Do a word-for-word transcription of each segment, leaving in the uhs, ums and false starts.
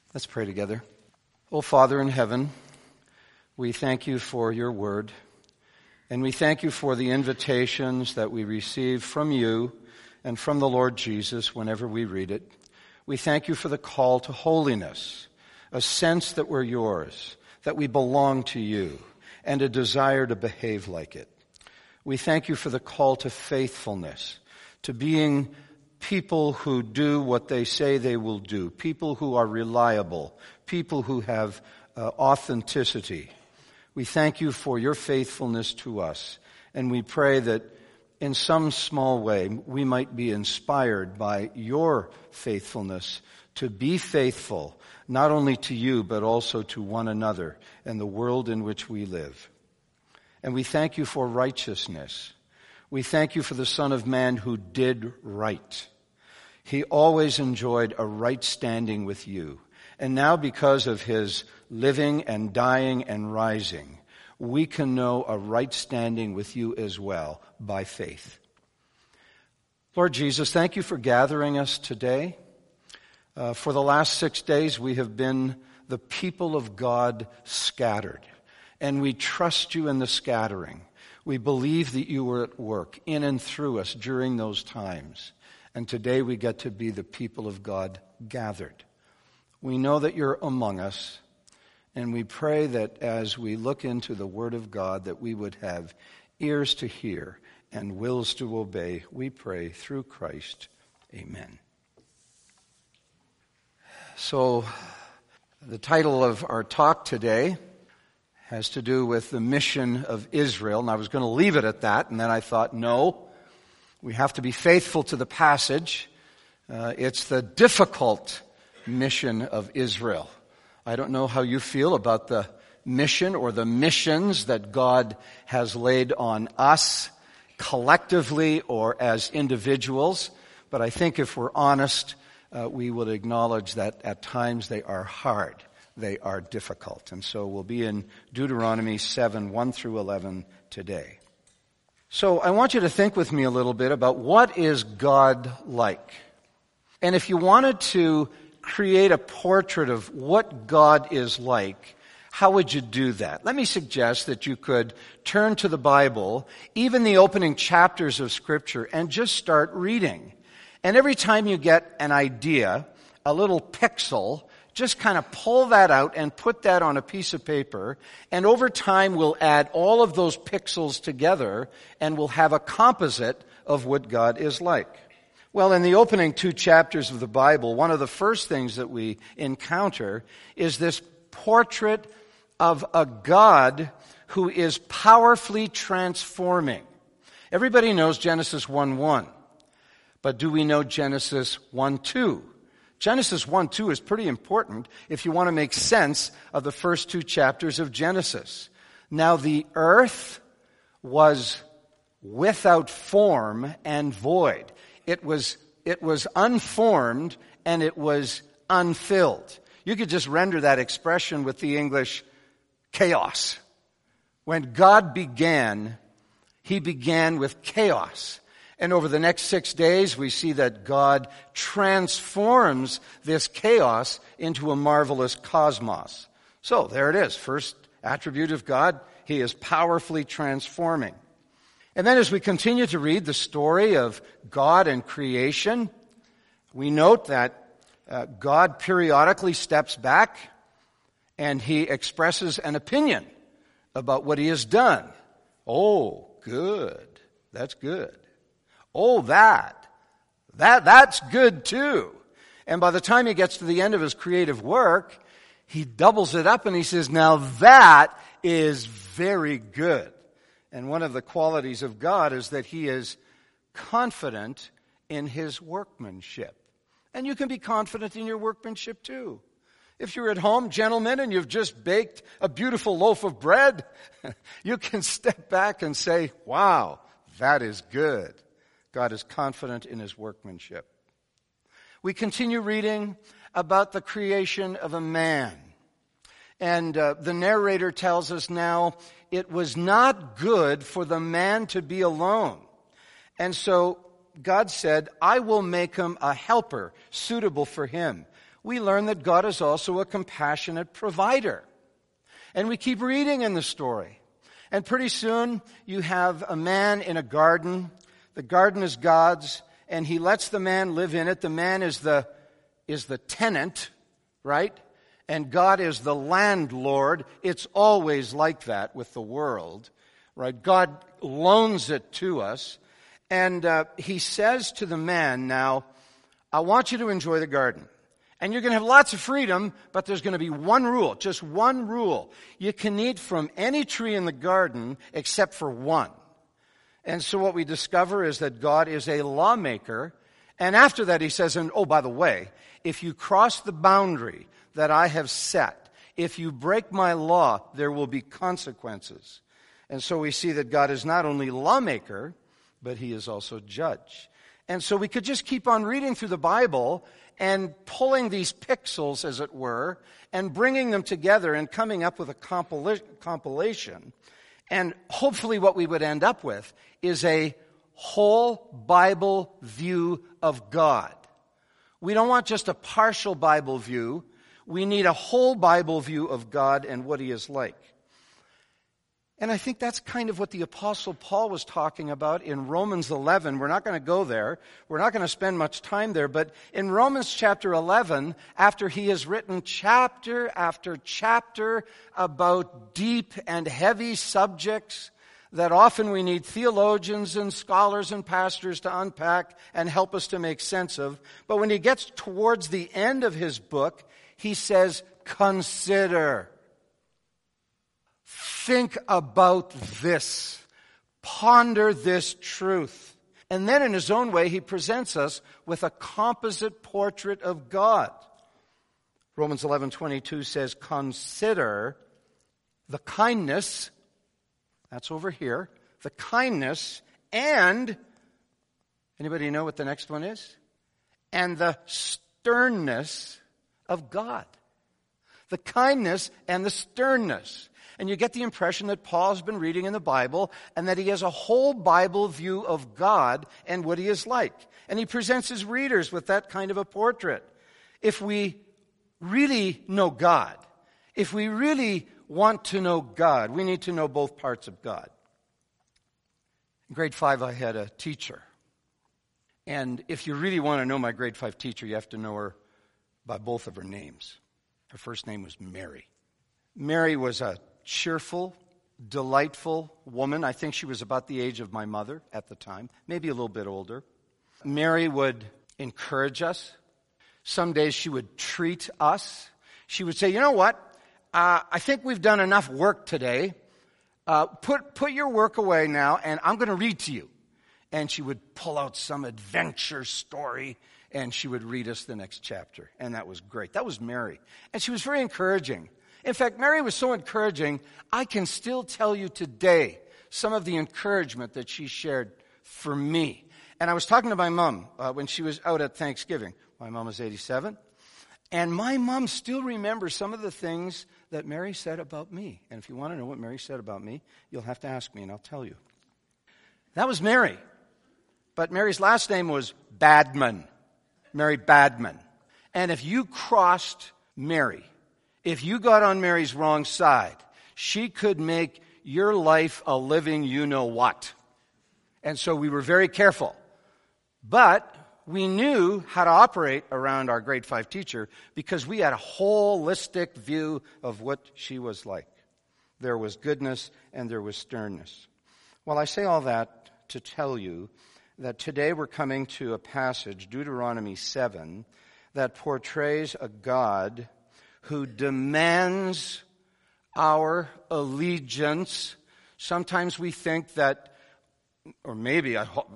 Let's pray together. Oh, Father in heaven, we thank you for your word, and we thank you for the invitations that we receive from you and from the Lord Jesus whenever we read it. We thank you for the call to holiness, a sense that we're yours, that we belong to you, and a desire to behave like it. We thank you for the call to faithfulness, to being people who do what they say they will do, people who are reliable, people who have uh, authenticity. We thank you for your faithfulness to us, and we pray that in some small way we might be inspired by your faithfulness to be faithful, not only to you but also to one another and the world in which we live. And we thank you for righteousness. We thank you for the Son of Man who did right. He always enjoyed a right standing with you. And now because of his living and dying and rising, we can know a right standing with you as well by faith. Lord Jesus, thank you for gathering us today. Uh, for the last six days, we have been the people of God scattered. And we trust you in the scattering. We believe that you were at work in and through us during those times. And today we get to be the people of God gathered. We know that you're among us. And we pray that as we look into the Word of God, that we would have ears to hear and wills to obey. We pray through Christ. Amen. So the title of our talk today has to do with the mission of Israel. And I was going to leave it at that, and then I thought, no, we have to be faithful to the passage. Uh, it's the difficult mission of Israel. I don't know how you feel about the mission or the missions that God has laid on us collectively or as individuals, but I think if we're honest, uh, we would acknowledge that at times they are hard. They are difficult. And so we'll be in Deuteronomy seven, one through eleven today. So I want you to think with me a little bit about what is God like. And if you wanted to create a portrait of what God is like, how would you do that? Let me suggest that you could turn to the Bible, even the opening chapters of Scripture, and just start reading. And every time you get an idea, a little pixel, just kind of pull that out and put that on a piece of paper, and over time we'll add all of those pixels together and we'll have a composite of what God is like. Well, in the opening two chapters of the Bible, one of the first things that we encounter is this portrait of a God who is powerfully transforming. Everybody knows Genesis one one, but do we know Genesis one two? Genesis one two is pretty important if you want to make sense of the first two chapters of Genesis. Now the earth was without form and void. It was, it was unformed and it was unfilled. You could just render that expression with the English chaos. When God began, he began with chaos. And over the next six days, we see that God transforms this chaos into a marvelous cosmos. So there it is. First attribute of God, he is powerfully transforming. And then as we continue to read the story of God and creation, we note that uh, God periodically steps back and he expresses an opinion about what he has done. Oh, good. That's good. Oh, that. That, that's good too. And by the time he gets to the end of his creative work, he doubles it up and he says, now that is very good. And one of the qualities of God is that he is confident in his workmanship. And you can be confident in your workmanship too. If you're at home, gentlemen, and you've just baked a beautiful loaf of bread, you can step back and say, wow, that is good. God is confident in his workmanship. We continue reading about the creation of a man. And uh, the narrator tells us now, it was not good for the man to be alone. And so God said, I will make him a helper suitable for him. we learn that God is also a compassionate provider. And we keep reading in the story. And pretty soon you have a man in a garden. The garden is God's, and he lets the man live in it. The man is the, is the tenant, right? And God is the landlord. It's always like that with the world, right? God loans it to us. And uh, he says to the man, now, I want you to enjoy the garden. And you're going to have lots of freedom, but there's going to be one rule, just one rule. You can eat from any tree in the garden except for one. And so what we discover is that God is a lawmaker. And after that he says, and oh, by the way, if you cross the boundary that I have set, if you break my law, there will be consequences. And so we see that God is not only lawmaker, but he is also judge. And so we could just keep on reading through the Bible and pulling these pixels, as it were, and bringing them together and coming up with a compila- compilation. And hopefully what we would end up with is a whole Bible view of God. We don't want just a partial Bible view. We need a whole Bible view of God and what he is like. And I think that's kind of what the Apostle Paul was talking about in Romans eleven. We're not going to go there. We're not going to spend much time there. But in Romans chapter eleven, after he has written chapter after chapter about deep and heavy subjects that often we need theologians and scholars and pastors to unpack and help us to make sense of. But when he gets towards the end of his book, he says, consider. Think about this. Ponder this truth. And then in his own way, he presents us with a composite portrait of God. Romans eleven twenty-two says, consider the kindness, that's over here, the kindness and, anybody know what the next one is? And the sternness of God. The kindness and the sternness. And you get the impression that Paul's been reading in the Bible and that he has a whole Bible view of God and what he is like. And he presents his readers with that kind of a portrait. If we really know God, if we really want to know God, we need to know both parts of God. In grade five, I had a teacher. And if you really want to know my grade five teacher, you have to know her by both of her names. Her first name was Mary. Mary was a cheerful, delightful woman. I think she was about the age of my mother at the time, maybe a little bit older. Mary would encourage us. Some days she would treat us. She would say, you know what? Uh, I think we've done enough work today. Uh, put, put your work away now, and I'm going to read to you. And she would pull out some adventure story, and she would read us the next chapter. And that was great. That was Mary. And she was very encouraging. In fact, Mary was so encouraging, I can still tell you today some of the encouragement that she shared for me. And I was talking to my mom uh, when she was out at Thanksgiving. My mom was eighty-seven. And my mom still remembers some of the things that Mary said about me. And if you want to know what Mary said about me, you'll have to ask me and I'll tell you. That was Mary. But Mary's last name was Badman. Mary Badman. And if you crossed Mary, if you got on Mary's wrong side, she could make your life a living you-know-what. And so we were very careful. But we knew how to operate around our grade five teacher because we had a holistic view of what she was like. There was goodness and there was sternness. Well, I say all that to tell you that today we're coming to a passage, Deuteronomy seven, that portrays a God who demands our allegiance. Sometimes we think that, or maybe I, ho-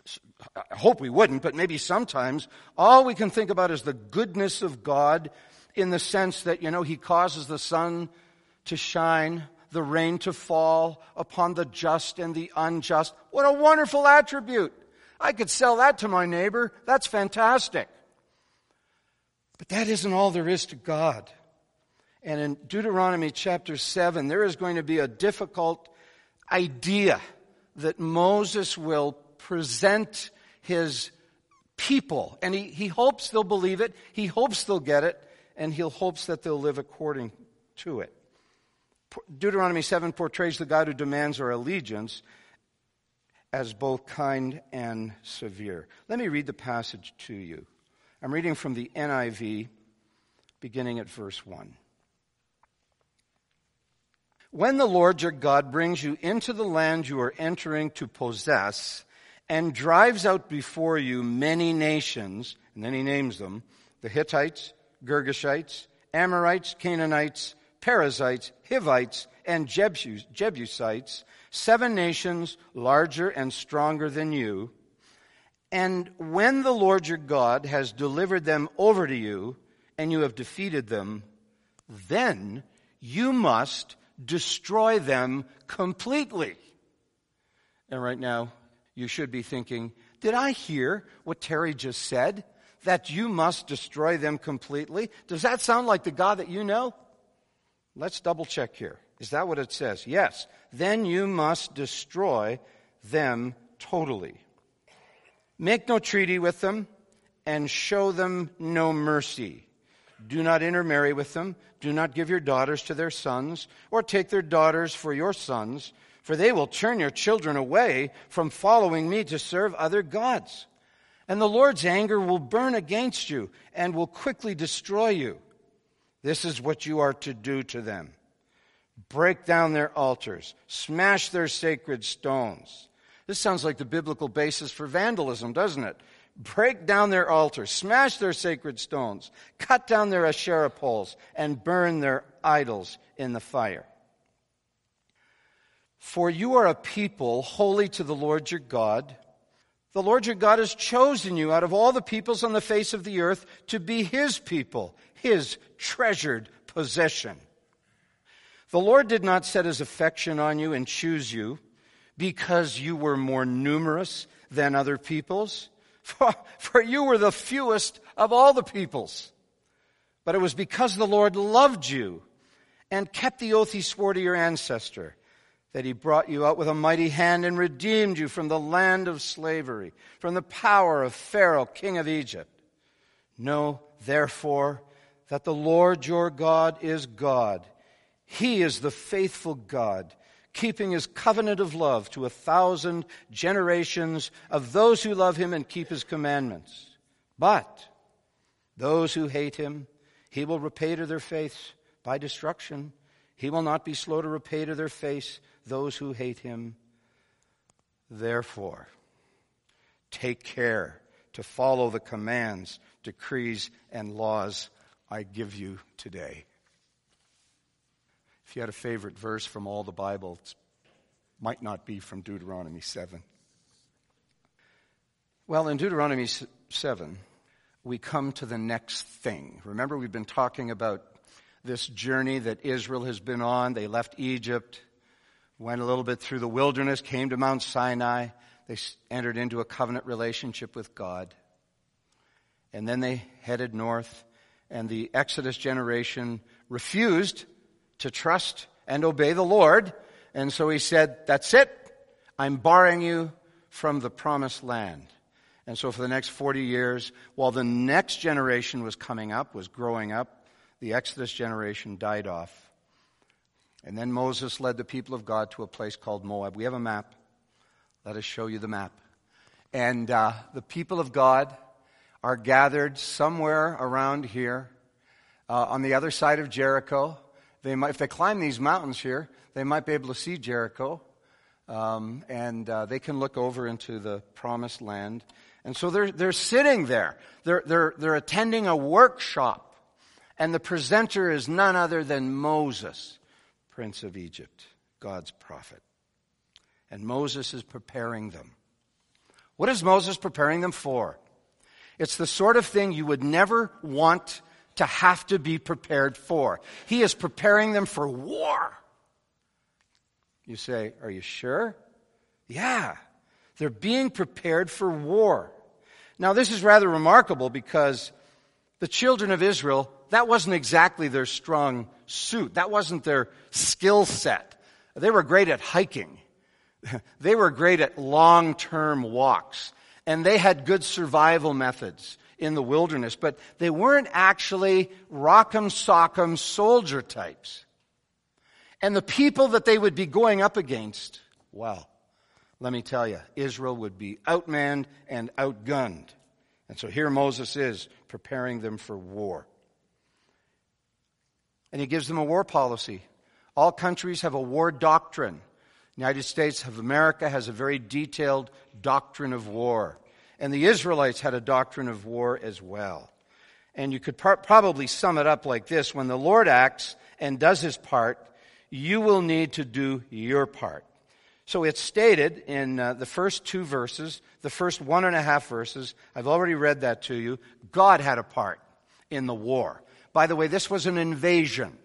I hope we wouldn't, but maybe sometimes all we can think about is the goodness of God in the sense that, you know, he causes the sun to shine, the rain to fall upon the just and the unjust. What a wonderful attribute. I could sell that to my neighbor. That's fantastic. But that isn't all there is to God. And in Deuteronomy chapter seven, there is going to be a difficult idea that Moses will present his people. And he, he hopes they'll believe it. He hopes they'll get it. and He hopes that they'll live according to it. Deuteronomy seven portrays the God who demands our allegiance as both kind and severe. Let me read the passage to you. I'm reading from the N I V, beginning at verse one. When the Lord your God brings you into the land you are entering to possess, and drives out before you many nations, and then he names them, the Hittites, Girgashites, Amorites, Canaanites, Perizzites, Hivites, and Jebus- Jebusites, seven nations larger and stronger than you. And when the Lord your God has delivered them over to you, and you have defeated them, then you must destroy them completely. And right now, you should be thinking, did I hear what Terry just said? That you must destroy them completely? Does that sound like the God that you know? Let's double check here. Is that what it says? Yes. Then you must destroy them totally. Make no treaty with them and show them no mercy. Do not intermarry with them. Do not give your daughters to their sons or take their daughters for your sons, for they will turn your children away from following me to serve other gods. And the Lord's anger will burn against you and will quickly destroy you. This is what you are to do to them. Break down their altars. Smash their sacred stones. This sounds like the biblical basis for vandalism, doesn't it? Break down their altars. Smash their sacred stones. Cut down their Asherah poles and burn their idols in the fire. For you are a people holy to the Lord your God. The Lord your God has chosen you out of all the peoples on the face of the earth to be His people, His treasured possession. The Lord did not set His affection on you and choose you because you were more numerous than other peoples, for, for you were the fewest of all the peoples. But it was because the Lord loved you and kept the oath He swore to your ancestor, that He brought you out with a mighty hand and redeemed you from the land of slavery, from the power of Pharaoh, king of Egypt. Know, therefore, that the Lord your God is God. He is the faithful God, keeping His covenant of love to a thousand generations of those who love Him and keep His commandments. But those who hate Him, He will repay to their face by destruction. He will not be slow to repay to their face those who hate Him. Therefore, take care to follow the commands, decrees, and laws I give you today. If you had a favorite verse from all the Bible, it might not be from Deuteronomy seven. Well, in Deuteronomy seven, we come to the next thing. Remember, we've been talking about this journey that Israel has been on. They left Egypt, went a little bit through the wilderness, came to Mount Sinai. They entered into a covenant relationship with God. And then they headed north, and the Exodus generation refused to trust and obey the Lord. And so He said, that's it. I'm barring you from the promised land. And so for the next forty years, while the next generation was coming up, was growing up, the Exodus generation died off. And then Moses led the people of God to a place called Moab. We have a map. Let us show you the map. And uh, the people of God are gathered somewhere around here uh, on the other side of Jericho. They might, if they climb these mountains here, they might be able to see Jericho. Um, and uh, they can look over into the promised land. And so they're they're sitting there. They're they're they're attending a workshop. And the presenter is none other than Moses, Prince of Egypt, God's prophet. And Moses is preparing them. What is Moses preparing them for? It's the sort of thing you would never want to have to be prepared for. He is preparing them for war. You say, are you sure? Yeah. They're being prepared for war. Now, this is rather remarkable because the children of Israel, that wasn't exactly their strong suit. That wasn't their skill set. They were great at hiking. They were great at long-term walks. And they had good survival methods in the wilderness, but they weren't actually rock'em sock'em soldier types. And the people that they would be going up against, well, let me tell you, Israel would be outmanned and outgunned. And so here Moses is preparing them for war. And he gives them a war policy. All countries have a war doctrine. The United States of America has a very detailed doctrine of war. And the Israelites had a doctrine of war as well. And you could par- probably sum it up like this. When the Lord acts and does his part, you will need to do your part. So it's stated in uh, the first two verses, the first one and a half verses. I've already read that to you. God had a part in the war. By the way, this was an invasion.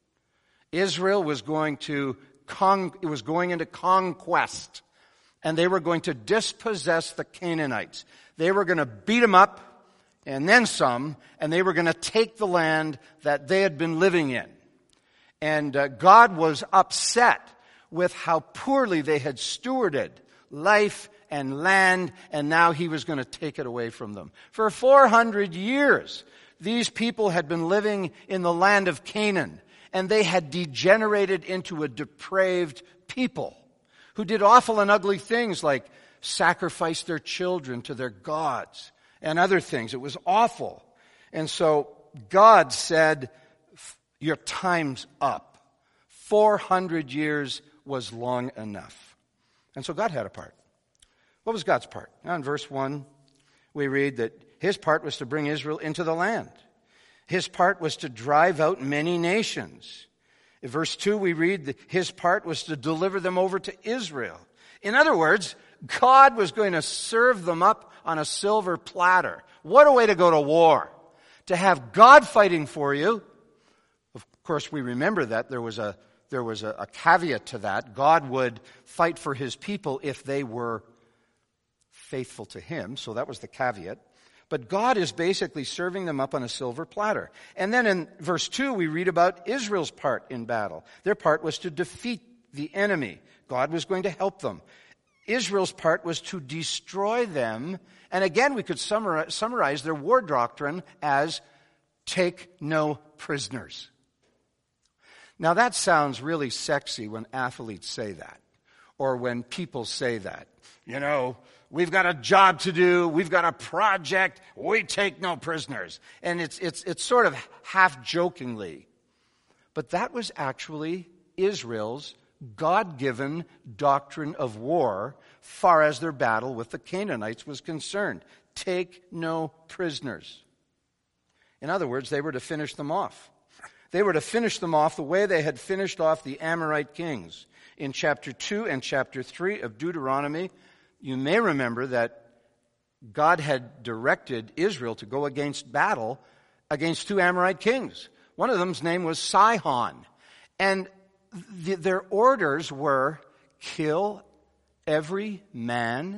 Israel was going to con- it was going into conquest. And they were going to dispossess the Canaanites. They were going to beat them up and then some, and they were going to take the land that they had been living in. And uh, God was upset with how poorly they had stewarded life and land, and now he was going to take it away from them. For four hundred years, these people had been living in the land of Canaan, and they had degenerated into a depraved people who did awful and ugly things like sacrifice their children to their gods and other things. It was awful. And so God said, your time's up. four hundred years was long enough. And so God had a part. What was God's part? Now in verse one, we read that his part was to bring Israel into the land. His part was to drive out many nations. In verse two, we read that his part was to deliver them over to Israel. In other words, God was going to serve them up on a silver platter. What a way to go to war. To have God fighting for you. Of course, we remember that there was a there was a, a caveat to that. God would fight for his people if they were faithful to him. So that was the caveat. But God is basically serving them up on a silver platter. And then in verse two, we read about Israel's part in battle. Their part was to defeat the enemy. God was going to help them. Israel's part was to destroy them. And again, we could summarize, summarize their war doctrine as take no prisoners. Now that sounds really sexy when athletes say that, or when people say that. You know, we've got a job to do. We've got a project. We take no prisoners. And it's, it's, it's sort of half jokingly. But that was actually Israel's God-given doctrine of war far as their battle with the Canaanites was concerned. Take no prisoners. In other words, they were to finish them off. They were to finish them off the way they had finished off the Amorite kings. In chapter two and chapter three of Deuteronomy, you may remember that God had directed Israel to go against battle against two Amorite kings. One of them's name was Sihon. And th- their orders were kill every man,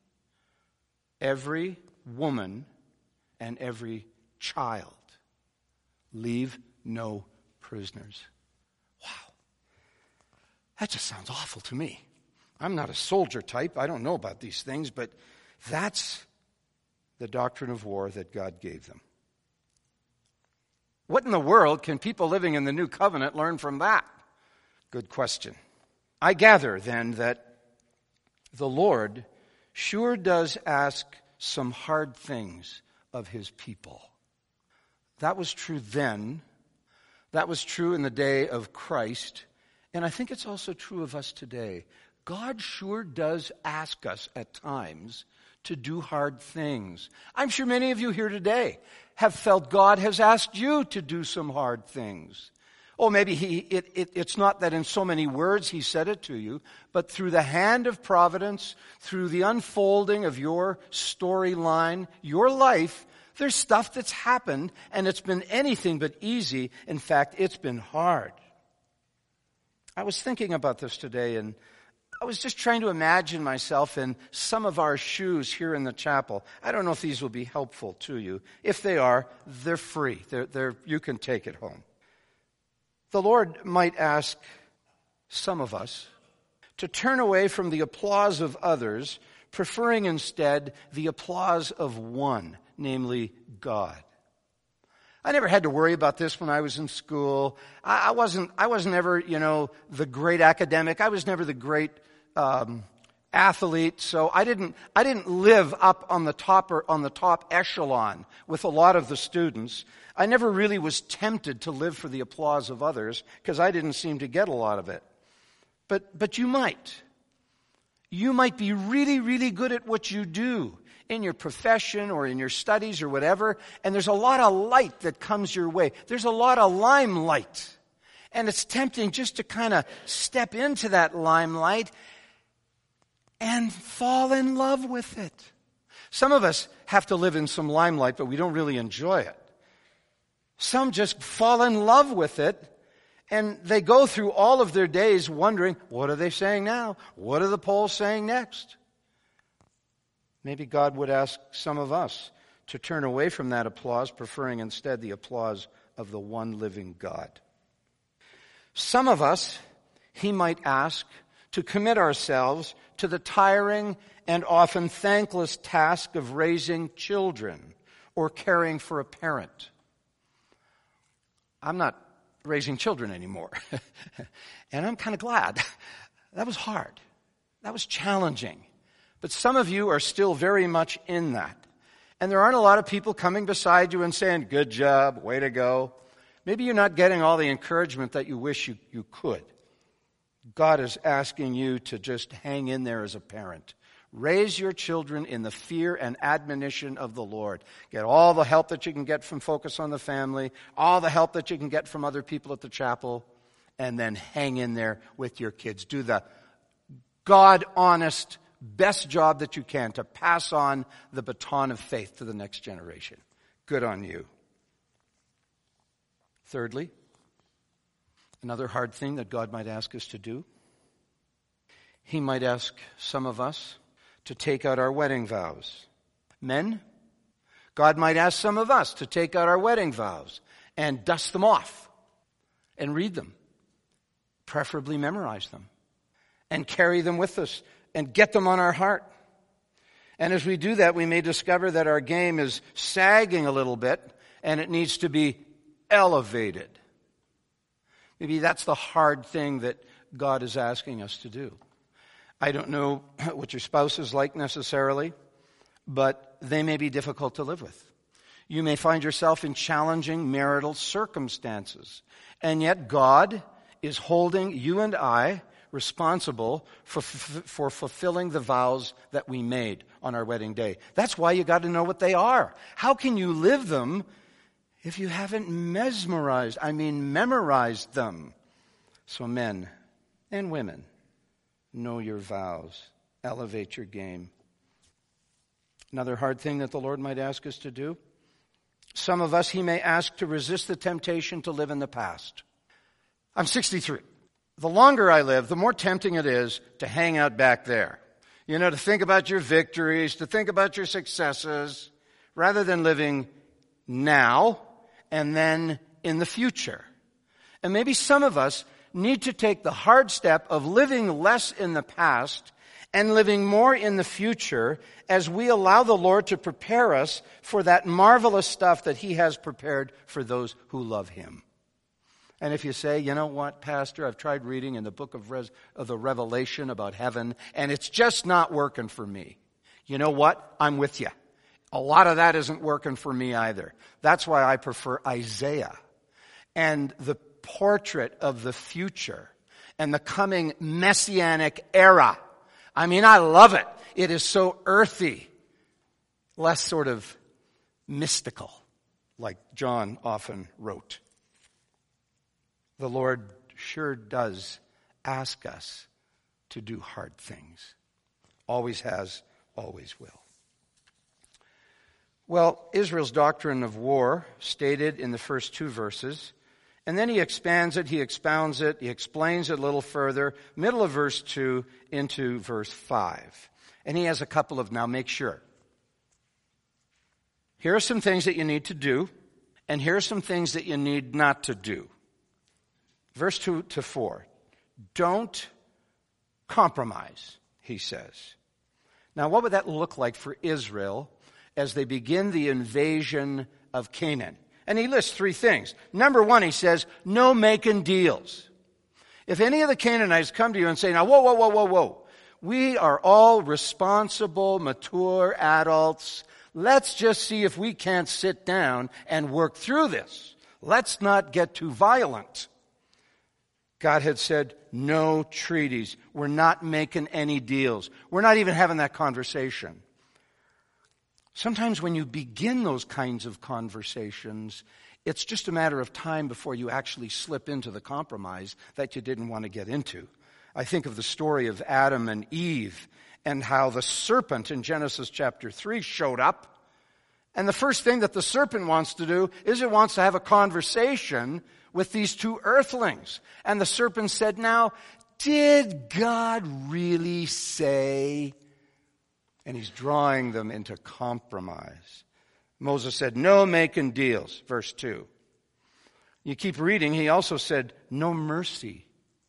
every woman, and every child. Leave no prisoners. Wow. That just sounds awful to me. I'm not a soldier type. I don't know about these things, but that's the doctrine of war that God gave them. What in the world can people living in the new covenant learn from that? Good question. I gather then that the Lord sure does ask some hard things of his people. That was true then. That was true in the day of Christ. And I think it's also true of us today. God sure does ask us at times to do hard things. I'm sure many of you here today have felt God has asked you to do some hard things. Oh, maybe he, it, it, it's not that in so many words he said it to you, but through the hand of providence, through the unfolding of your storyline, your life, there's stuff that's happened, and it's been anything but easy. In fact, it's been hard. I was thinking about this today, and I was just trying to imagine myself in some of our shoes here in the chapel. I don't know if these will be helpful to you. If they are, they're free. They're, they're, you can take it home. The Lord might ask some of us to turn away from the applause of others, preferring instead the applause of one, namely God. I never had to worry about this when I was in school. I, I wasn't, I wasn't ever, you know, the great academic. I was never the great um, athlete. So I didn't, I didn't live up on the top or on the top echelon with a lot of the students. I never really was tempted to live for the applause of others because I didn't seem to get a lot of it. But, but you might. You might be really, really good at what you do in your profession or in your studies or whatever, and there's a lot of light that comes your way. There's a lot of limelight. And it's tempting just to kind of step into that limelight and fall in love with it. Some of us have to live in some limelight, but we don't really enjoy it. Some just fall in love with it, and they go through all of their days wondering, what are they saying now? What are the polls saying next? Maybe God would ask some of us to turn away from that applause, preferring instead the applause of the one living God. Some of us, he might ask to commit ourselves to the tiring and often thankless task of raising children or caring for a parent. I'm not raising children anymore, and I'm kind of glad. That was hard. That was challenging. But some of you are still very much in that. And there aren't a lot of people coming beside you and saying, good job, way to go. Maybe you're not getting all the encouragement that you wish you, you could. God is asking you to just hang in there as a parent. Raise your children in the fear and admonition of the Lord. Get all the help that you can get from Focus on the Family, all the help that you can get from other people at the chapel, and then hang in there with your kids. Do the God-honest best job that you can to pass on the baton of faith to the next generation. Good on you. Thirdly, another hard thing that God might ask us to do, he might ask some of us to take out our wedding vows. Men, God might ask some of us to take out our wedding vows and dust them off and read them, preferably memorize them, and carry them with us and get them on our heart. And as we do that, we may discover that our game is sagging a little bit and it needs to be elevated. Maybe that's the hard thing that God is asking us to do. I don't know what your spouse is like necessarily, but they may be difficult to live with. You may find yourself in challenging marital circumstances, and yet God is holding you and I responsible for, for fulfilling the vows that we made on our wedding day. That's why you got to know what they are. How can you live them if you haven't mesmerized, I mean memorized them? So men and women, know your vows. Elevate your game. Another hard thing that the Lord might ask us to do. Some of us, he may ask to resist the temptation to live in the past. I'm sixty-three. The longer I live, the more tempting it is to hang out back there. You know, to think about your victories, to think about your successes, rather than living now and then in the future. And maybe some of us need to take the hard step of living less in the past and living more in the future as we allow the Lord to prepare us for that marvelous stuff that he has prepared for those who love him. And if you say, you know what, Pastor, I've tried reading in the book of, Res- of the Revelation about heaven, and it's just not working for me. You know what? I'm with you. A lot of that isn't working for me either. That's why I prefer Isaiah and the portrait of the future and the coming messianic era. I mean, I love it. It is so earthy, less sort of mystical, like John often wrote. The Lord sure does ask us to do hard things. Always has, always will. Well, Israel's doctrine of war, stated in the first two verses, and then he expands it, he expounds it, he explains it a little further, middle of verse two into verse five. And he has a couple of, now make sure. Here are some things that you need to do, and here are some things that you need not to do. Verse two to four. Don't compromise, he says. Now, what would that look like for Israel as they begin the invasion of Canaan. And he lists three things. Number one, he says, no making deals. If any of the Canaanites come to you and say, now, whoa, whoa, whoa, whoa, whoa. We are all responsible, mature adults. Let's just see if we can't sit down and work through this. Let's not get too violent. God had said, no treaties. We're not making any deals. We're not even having that conversation. Sometimes when you begin those kinds of conversations, it's just a matter of time before you actually slip into the compromise that you didn't want to get into. I think of the story of Adam and Eve and how the serpent in Genesis chapter three showed up. And the first thing that the serpent wants to do is it wants to have a conversation with these two earthlings. And the serpent said, now, did God really say? And he's drawing them into compromise. Moses said, no making deals, verse two. You keep reading, he also said, no mercy.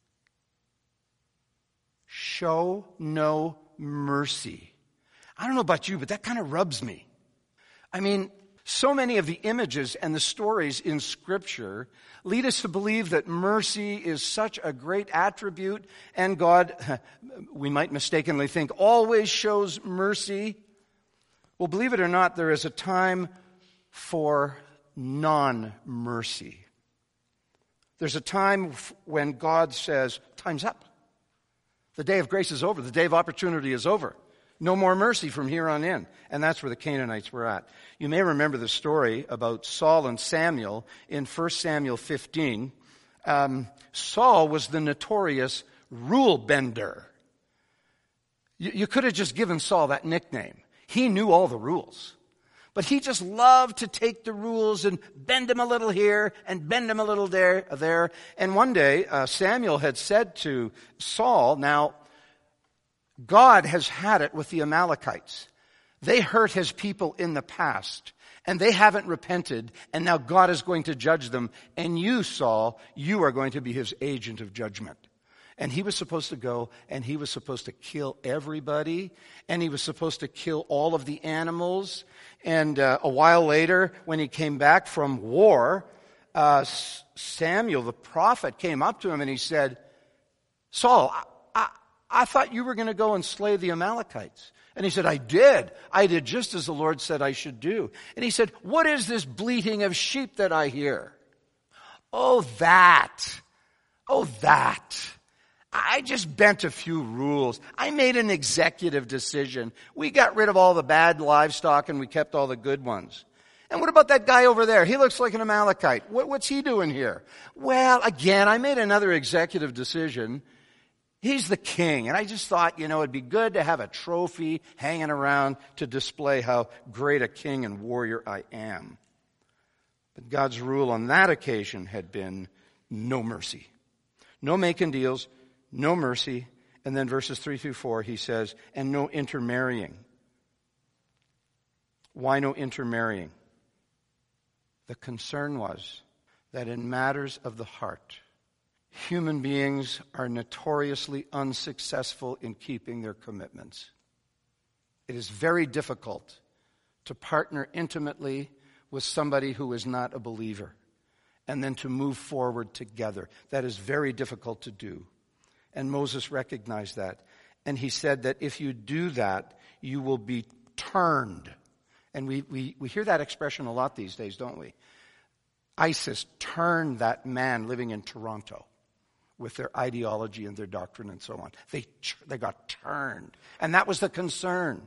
Show no mercy. I don't know about you, but that kind of rubs me. I mean, so many of the images and the stories in Scripture lead us to believe that mercy is such a great attribute, and God, we might mistakenly think, always shows mercy. Well, believe it or not, there is a time for non-mercy. There's a time when God says, time's up. The day of grace is over. The day of opportunity is over. No more mercy from here on in. And that's where the Canaanites were at. You may remember the story about Saul and Samuel in First Samuel fifteen. Um, Saul was the notorious rule bender. You, you could have just given Saul that nickname. He knew all the rules. But he just loved to take the rules and bend them a little here and bend them a little there. there. And one day, uh, Samuel had said to Saul, now, God has had it with the Amalekites. They hurt his people in the past, and they haven't repented, and now God is going to judge them. And you, Saul, you are going to be his agent of judgment. And he was supposed to go, and he was supposed to kill everybody, and he was supposed to kill all of the animals. And uh, a while later, when he came back from war, uh, Samuel, the prophet, came up to him and he said, Saul, I, I, I thought you were going to go and slay the Amalekites. And he said, I did. I did just as the Lord said I should do. And he said, what is this bleating of sheep that I hear? Oh, that. Oh, that. I just bent a few rules. I made an executive decision. We got rid of all the bad livestock and we kept all the good ones. And what about that guy over there? He looks like an Amalekite. What, what's he doing here? Well, again, I made another executive decision. He's the king. And I just thought, you know, it'd be good to have a trophy hanging around to display how great a king and warrior I am. But God's rule on that occasion had been no mercy. No making deals. No mercy. And then verses three through four, he says, and no intermarrying. Why no intermarrying? The concern was that in matters of the heart, human beings are notoriously unsuccessful in keeping their commitments. It is very difficult to partner intimately with somebody who is not a believer and then to move forward together. That is very difficult to do. And Moses recognized that. And he said that if you do that, you will be turned. And we, we, we hear that expression a lot these days, don't we? ISIS turned that man living in Toronto with their ideology and their doctrine and so on. They, they got turned. And that was the concern.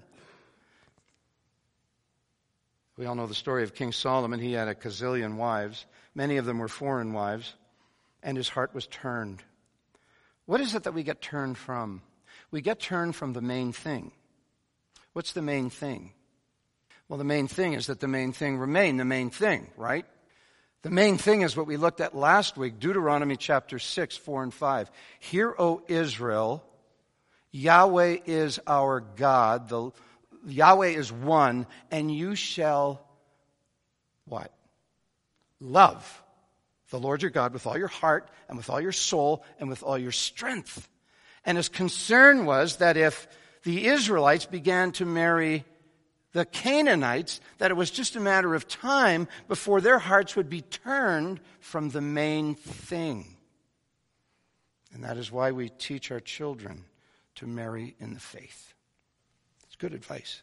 We all know the story of King Solomon. He had a gazillion wives. Many of them were foreign wives. And his heart was turned. What is it that we get turned from? We get turned from the main thing. What's the main thing? Well, the main thing is that the main thing remain the main thing, right? The main thing is what we looked at last week, Deuteronomy chapter six, four and five. Hear, O Israel, Yahweh is our God. The, Yahweh is one, and you shall, what? Love the Lord your God with all your heart and with all your soul and with all your strength. And his concern was that if the Israelites began to marry the Canaanites that it was just a matter of time before their hearts would be turned from the main thing. And that is why we teach our children to marry in the faith. It's good advice.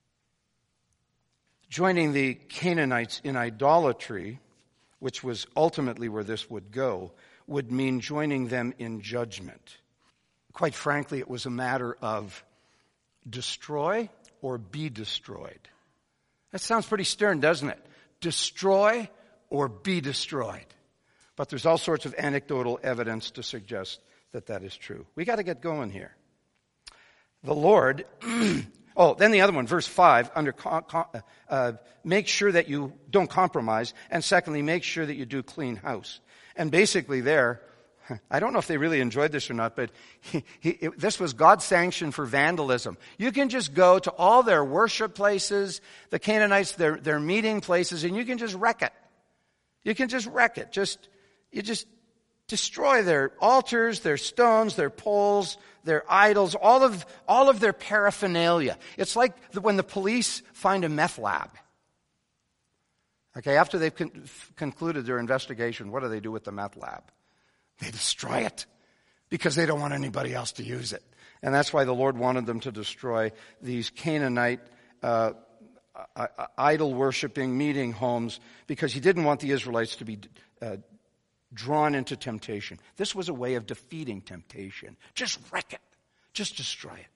Joining the Canaanites in idolatry, which was ultimately where this would go, would mean joining them in judgment. Quite frankly, it was a matter of destroy or be destroyed. That sounds pretty stern, doesn't it? Destroy or be destroyed. But there's all sorts of anecdotal evidence to suggest that that is true. We got to get going here. The Lord, oh, then the other one, verse five, under uh, make sure that you don't compromise, and secondly, make sure that you do clean house. And basically there, I don't know if they really enjoyed this or not, but he, he, it, this was God's sanction for vandalism. You can just go to all their worship places, the Canaanites, their, their meeting places, and you can just wreck it. You can just wreck it. Just, you just destroy their altars, their stones, their poles, their idols, all of, all of their paraphernalia. It's like the, when the police find a meth lab. Okay, after they've con- concluded their investigation, what do they do with the meth lab? They destroy it because they don't want anybody else to use it. And that's why the Lord wanted them to destroy these Canaanite uh, idol-worshiping meeting homes, because he didn't want the Israelites to be uh, drawn into temptation. This was a way of defeating temptation. Just wreck it. Just destroy it.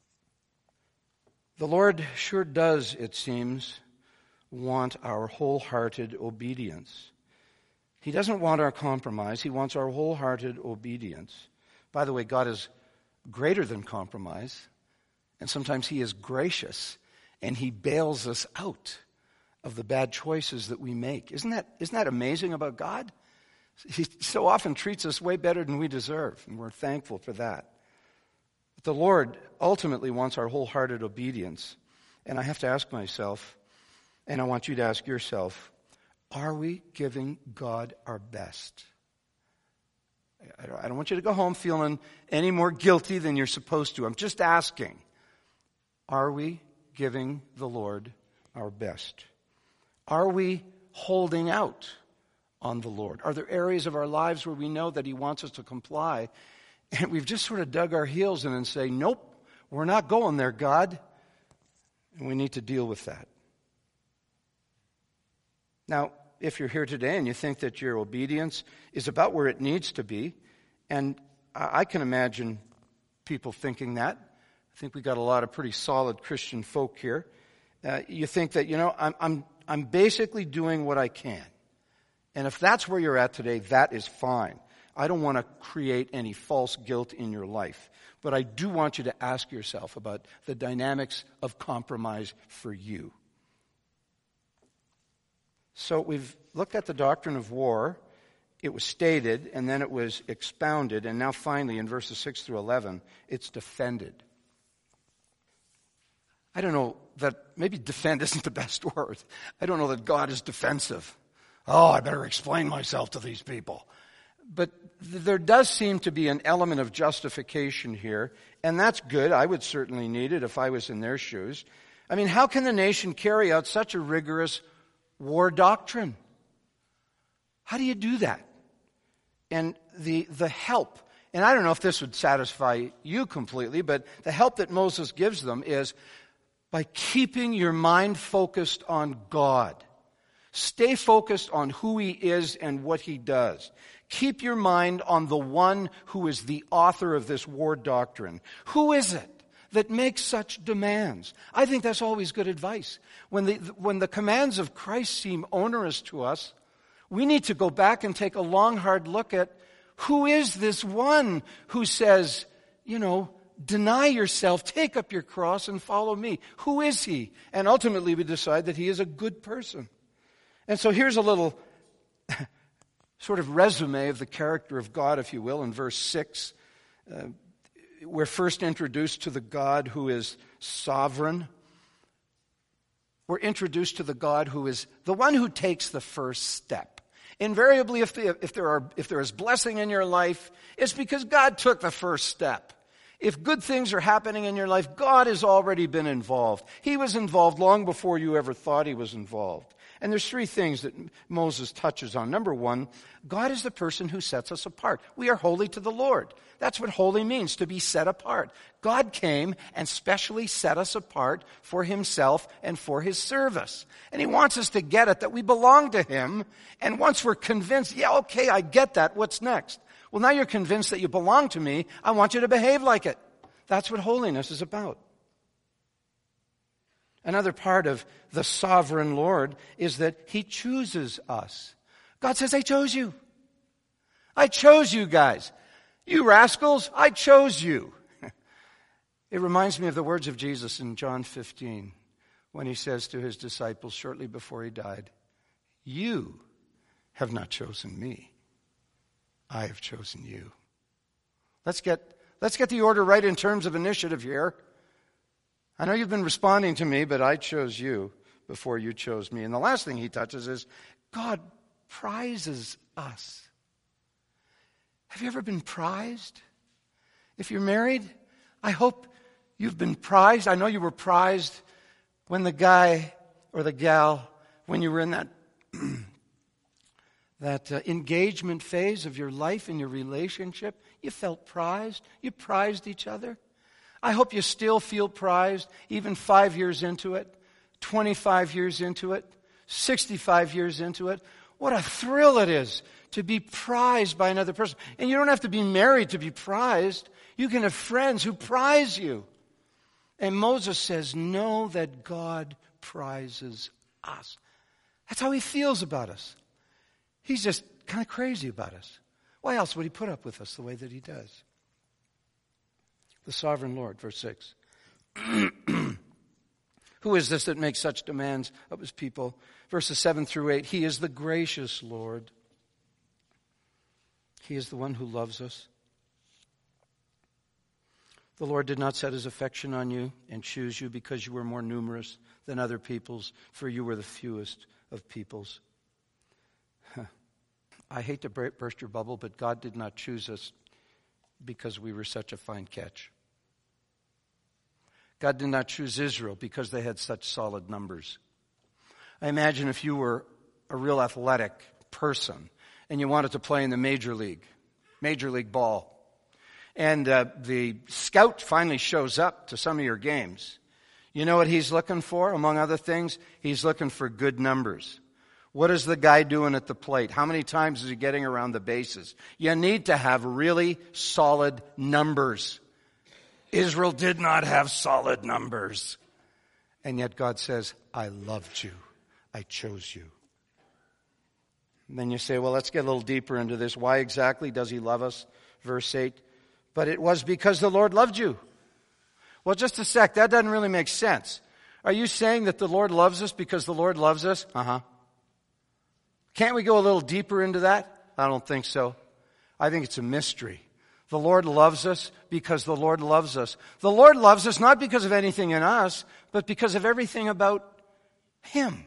The Lord sure does, it seems, want our wholehearted obedience. He doesn't want our compromise. He wants our wholehearted obedience. By the way, God is greater than compromise, and sometimes he is gracious, and he bails us out of the bad choices that we make. Isn't that, isn't that amazing about God? He so often treats us way better than we deserve, and we're thankful for that. But the Lord ultimately wants our wholehearted obedience. And I have to ask myself, and I want you to ask yourself, are we giving God our best? I don't want you to go home feeling any more guilty than you're supposed to. I'm just asking, are we giving the Lord our best? Are we holding out on the Lord? Are there areas of our lives where we know that he wants us to comply, and we've just sort of dug our heels in and say, nope, we're not going there, God, and we need to deal with that. Now, if you're here today and you think that your obedience is about where it needs to be, and I can imagine people thinking that. I think we got a lot of pretty solid Christian folk here. Uh, you think that, you know, I'm, I'm, I'm basically doing what I can. And if that's where you're at today, that is fine. I don't want to create any false guilt in your life. But I do want you to ask yourself about the dynamics of compromise for you. So we've looked at the doctrine of war. It was stated, and then it was expounded, and now finally in verses six through eleven, it's defended. I don't know that, maybe defend isn't the best word. I don't know that God is defensive. Oh, I better explain myself to these people. But th- there does seem to be an element of justification here, and that's good. I would certainly need it if I was in their shoes. I mean, how can the nation carry out such a rigorous war doctrine? How do you do that? And the the help, and I don't know if this would satisfy you completely, but the help that Moses gives them is by keeping your mind focused on God. Stay focused on who he is and what he does. Keep your mind on the one who is the author of this war doctrine. Who is it that makes such demands? I think that's always good advice. When the, when the commands of Christ seem onerous to us, we need to go back and take a long, hard look at who is this one who says, you know, deny yourself, take up your cross, and follow me. Who is he? And ultimately we decide that he is a good person. And so here's a little sort of resume of the character of God, if you will, in verse six. Uh, we're first introduced to the God who is sovereign. We're introduced to the God who is the one who takes the first step. Invariably, if, the, if, there are, if there is blessing in your life, it's because God took the first step. If good things are happening in your life, God has already been involved. He was involved long before you ever thought he was involved. And there's three things that Moses touches on. Number one, God is the person who sets us apart. We are holy to the Lord. That's what holy means, to be set apart. God came and specially set us apart for himself and for his service. And he wants us to get it, that we belong to him. And once we're convinced, yeah, okay, I get that, what's next? Well, now you're convinced that you belong to me. I want you to behave like it. That's what holiness is about. Another part of the sovereign Lord is that he chooses us. God says, I chose you. I chose you guys. You rascals, I chose you. It reminds me of the words of Jesus in John fifteen when he says to his disciples shortly before he died, you have not chosen me. I have chosen you. Let's get, let's get the order right in terms of initiative here. I know you've been responding to me, but I chose you before you chose me. And the last thing he touches is God prizes us. Have you ever been prized? If you're married, I hope you've been prized. I know you were prized when the guy or the gal, when you were in that that uh, engagement phase of your life and your relationship, you felt prized. You prized each other. I hope you still feel prized, even five years into it, twenty-five years into it, sixty-five years into it. What a thrill it is to be prized by another person. And you don't have to be married to be prized. You can have friends who prize you. And Moses says, know that God prizes us. That's how he feels about us. He's just kind of crazy about us. Why else would he put up with us the way that he does? The sovereign Lord, verse six. Who is this that makes such demands of his people? Verses seven through eight. He is the gracious Lord. He is the one who loves us. The Lord did not set his affection on you and choose you because you were more numerous than other peoples, for you were the fewest of peoples. I hate to burst your bubble, but God did not choose us because we were such a fine catch. God did not choose Israel because they had such solid numbers. I imagine if you were a real athletic person and you wanted to play in the major league, major league ball, and uh, the scout finally shows up to some of your games. You know what he's looking for, among other things? He's looking for good numbers. What is the guy doing at the plate? How many times is he getting around the bases? You need to have really solid numbers. Israel did not have solid numbers. And yet God says, I loved you. I chose you. And then you say, well, let's get a little deeper into this. Why exactly does he love us? Verse eight. But it was because the Lord loved you. Well, just a sec. That doesn't really make sense. Are you saying that the Lord loves us because the Lord loves us? Uh-huh. Can't we go a little deeper into that? I don't think so. I think it's a mystery. The Lord loves us because the Lord loves us. The Lord loves us not because of anything in us, but because of everything about him.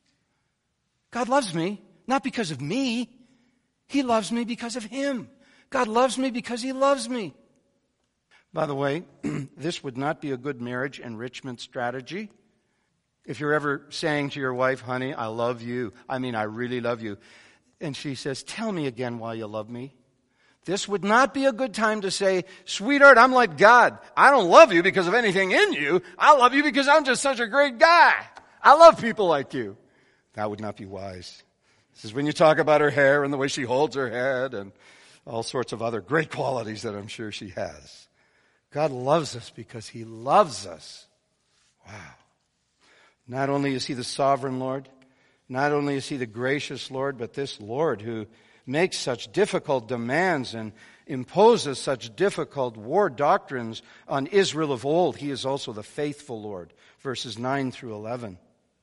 God loves me not because of me. He loves me because of him. God loves me because he loves me. By the way, this would not be a good marriage enrichment strategy. If you're ever saying to your wife, honey, I love you. I mean, I really love you. And she says, tell me again why you love me. This would not be a good time to say, sweetheart, I'm like God. I don't love you because of anything in you. I love you because I'm just such a great guy. I love people like you. That would not be wise. This is when you talk about her hair and the way she holds her head and all sorts of other great qualities that I'm sure she has. God loves us because he loves us. Wow. Not only is he the sovereign Lord, not only is he the gracious Lord, but this Lord who makes such difficult demands and imposes such difficult war doctrines on Israel of old, he is also the faithful Lord. Verses nine through eleven.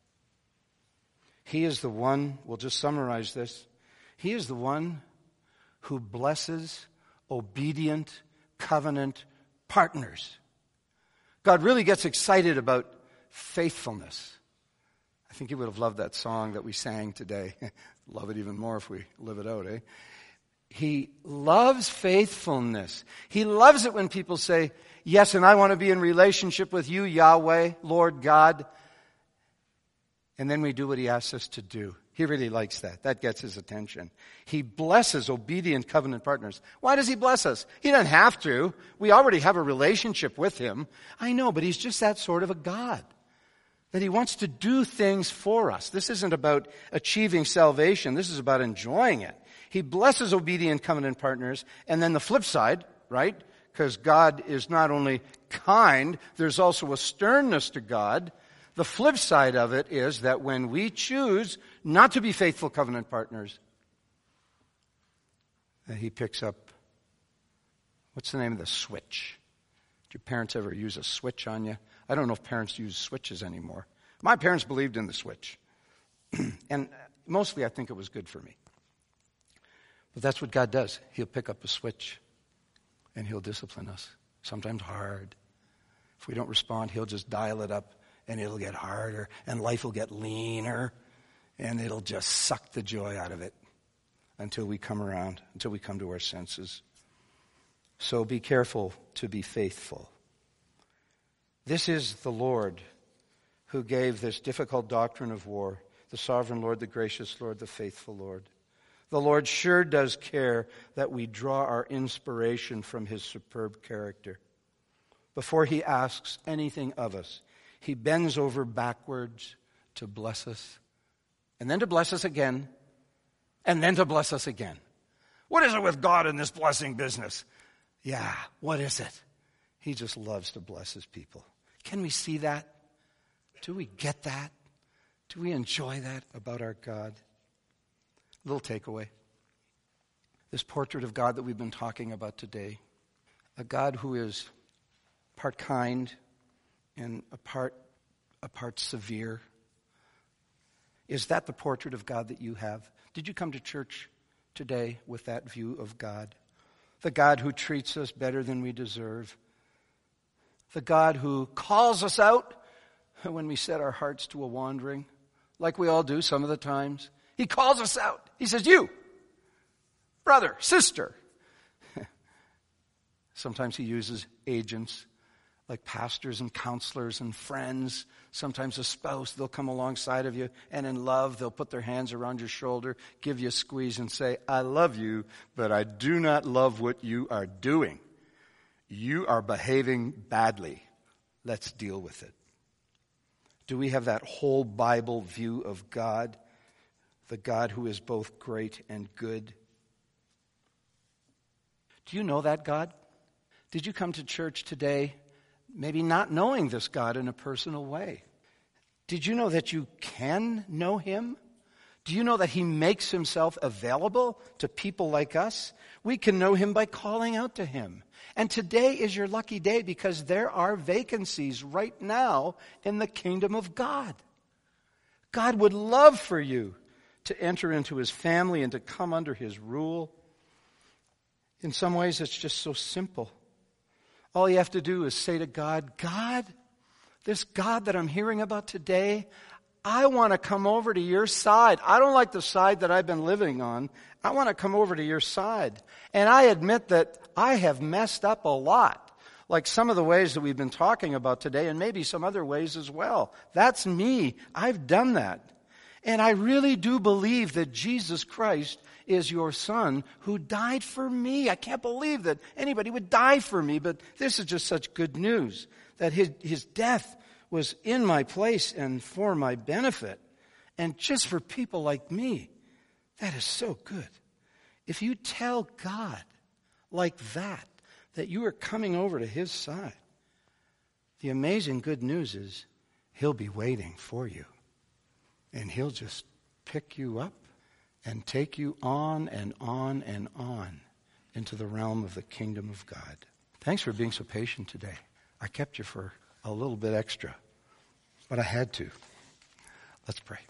He is the one, we'll just summarize this, he is the one who blesses obedient covenant partners. God really gets excited about faithfulness. I think he would have loved that song that we sang today. Love it even more if we live it out, eh? He loves faithfulness. He loves it when people say, yes, and I want to be in relationship with you, Yahweh, Lord God. And then we do what he asks us to do. He really likes that. That gets his attention. He blesses obedient covenant partners. Why does he bless us? He doesn't have to. We already have a relationship with him. I know, but he's just that sort of a God. That he wants to do things for us. This isn't about achieving salvation. This is about enjoying it. He blesses obedient covenant partners. And then the flip side, right? Because God is not only kind, there's also a sternness to God. The flip side of it is that when we choose not to be faithful covenant partners, that he picks up, what's the name of the switch? Did your parents ever use a switch on you? I don't know if parents use switches anymore. My parents believed in the switch. And mostly I think it was good for me. But that's what God does. He'll pick up a switch and he'll discipline us. Sometimes hard. If we don't respond, he'll just dial it up and it'll get harder and life will get leaner and it'll just suck the joy out of it until we come around, until we come to our senses. So be careful to be faithful. This is the Lord who gave this difficult doctrine of war, the sovereign Lord, the gracious Lord, the faithful Lord. The Lord sure does care that we draw our inspiration from his superb character. Before he asks anything of us, he bends over backwards to bless us, and then to bless us again, and then to bless us again. What is it with God in this blessing business? Yeah, what is it? He just loves to bless his people. Can we see that? Do we get that? Do we enjoy that about our God? Little takeaway. This portrait of God that we've been talking about today, a God who is part kind and a part, a part severe. Is that the portrait of God that you have? Did you come to church today with that view of God? The God who treats us better than we deserve. The God who calls us out when we set our hearts to a wandering, like we all do some of the times. He calls us out. He says, you, brother, sister. Sometimes he uses agents like pastors and counselors and friends. Sometimes a spouse, they'll come alongside of you, and in love, they'll put their hands around your shoulder, give you a squeeze and say, I love you, but I do not love what you are doing. You are behaving badly. Let's deal with it. Do we have that whole Bible view of God? The God who is both great and good. Do you know that God? Did you come to church today maybe not knowing this God in a personal way? Did you know that you can know him? Do you know that he makes himself available to people like us? We can know him by calling out to him. And today is your lucky day because there are vacancies right now in the kingdom of God. God would love for you to enter into his family and to come under his rule. In some ways, it's just so simple. All you have to do is say to God, God, this God that I'm hearing about today, I want to come over to your side. I don't like the side that I've been living on. I want to come over to your side. And I admit that I have messed up a lot, like some of the ways that we've been talking about today, and maybe some other ways as well. That's me. I've done that. And I really do believe that Jesus Christ is your son who died for me. I can't believe that anybody would die for me, but this is just such good news, that his, his death was in my place and for my benefit. And just for people like me, that is so good. If you tell God like that, that you are coming over to his side, the amazing good news is he'll be waiting for you. And he'll just pick you up and take you on and on and on into the realm of the kingdom of God. Thanks for being so patient today. I kept you for a little bit extra, but I had to. Let's pray.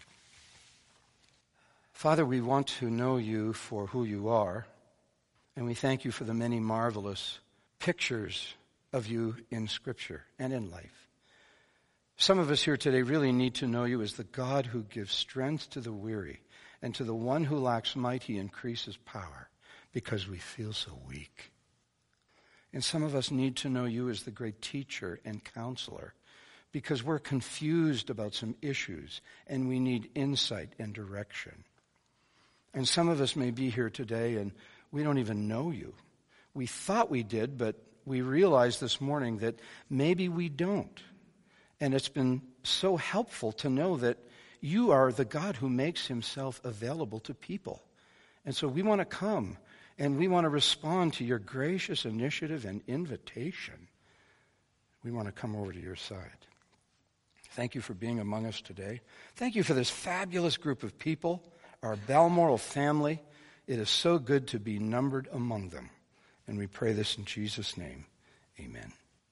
Father, we want to know you for who you are, and we thank you for the many marvelous pictures of you in Scripture and in life. Some of us here today really need to know you as the God who gives strength to the weary, and to the one who lacks might he increases power. because we feel so weak. And some of us need to know you as the great teacher and counselor because we're confused about some issues and we need insight and direction. And some of us may be here today and we don't even know you. We thought we did, but we realized this morning that maybe we don't. And it's been so helpful to know that you are the God who makes himself available to people. And so we want to come and we want to respond to your gracious initiative and invitation. We want to come over to your side. Thank you for being among us today. Thank you for this fabulous group of people, our Balmoral family. It is so good to be numbered among them. And we pray this in Jesus' name. Amen.